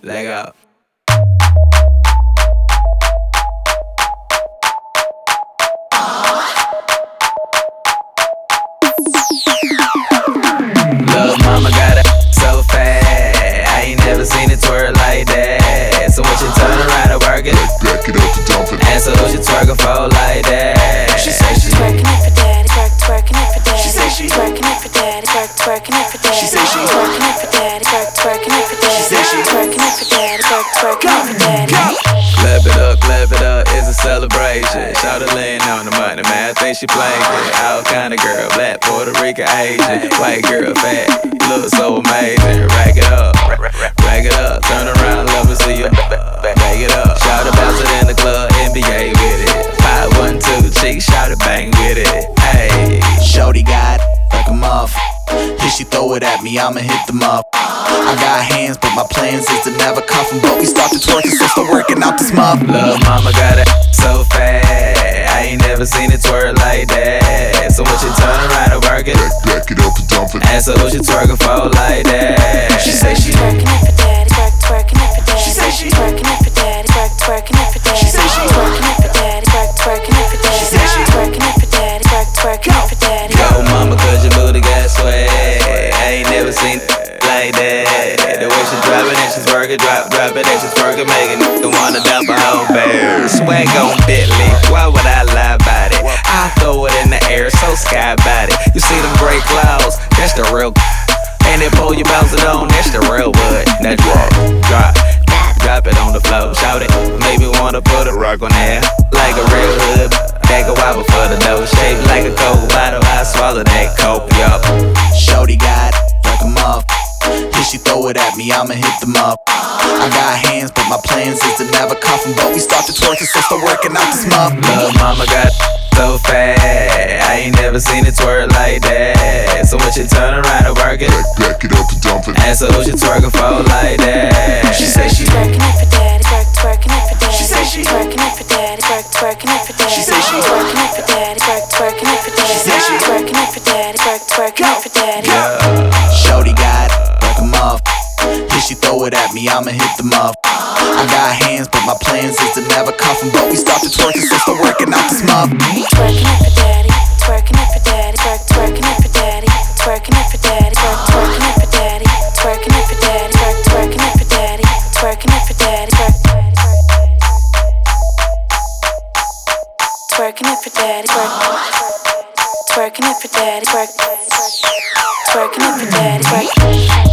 Leg out. Lil' mama got it so fat, I ain't never seen it twerk like that. So when she turn around and work it, back it up and dump it. and so she twerking for like that. She say she's twerking it for daddy, twerking it for daddy. She say she's twerking it for daddy, twerking it for daddy. She say she's twerking it for daddy, twerking it for daddy. She say she's twerking it for daddy, twerking it for daddy. Clap it up, it's a celebration. Shout her laying on the money, man, I think she playing good. All kind of girl, black, Puerto Rican, Asian, white girl, fat, look so amazing. Rack it up, turn around, let me see you. Back it up, shout her bounce it in the club, NBA with it. 512, chick, shout it, bang with it. Hey, Shorty got like a muff. Then she throw it at me, I'ma hit them up. I got hands, but my plans is to never cuff them. But we start to twerking, so start working out this muff. lil' mama got it so fat, I ain't never seen it twerk like that. So when she turn around and work it, Back it up and dump it. and so she twerking for like that. She say she's twerking it for daddy, twerking it for daddy. She say she's twerking it for daddy, twerking it for daddy. She say she's twerking it for daddy, twerking it for daddy. She say she's twerking it for daddy, twerking it for daddy. Go mama, cause your booty got swag, I ain't never seen it like that. The way she drop it and she's working, drop it and she's working, making nigga wanna dump a whole bag. Swag on Bentley, why would I lie about it? I throw it in the air, so sky about it. You see them gray clouds, that's the real. And they pull you bouncing on, that's the real wood. Now drop it on the floor, shout it. Maybe wanna put a rock on there, like a real hood. Take a wobble for the dough, shaped like a Coke bottle. I swallow that Coke, yup. Shorty got like a muff. Then she throw it at me, I'ma hit them up. I got hands, but my plans is to never cuff them. But we start to twerking, so start working out this muff. Lil' mama got so fat, I ain't never seen it twerk like that. So when she turn around and work it, Back it up and dump it. and so she twerking for like that. She say she's twerking it for daddy, twerking it for daddy. She say she's twerking it for daddy, twerking it for daddy. She say she's twerking it for daddy, twerking it for daddy. She say she's twerking it for daddy, twerking it for daddy. Shorty got like a muff. Then she throw it at me, I'ma hit them up. I got hands, but my plans is to never cuff them. But we start to twerking, so start working out this muff. Twerking it for daddy, twerking it for daddy, twerking it for daddy, twerking it for daddy, twerking it for daddy, twerking it for daddy, twerking it for daddy, twerking it for daddy, twerking it for daddy, twerking it for daddy, twerking it for daddy.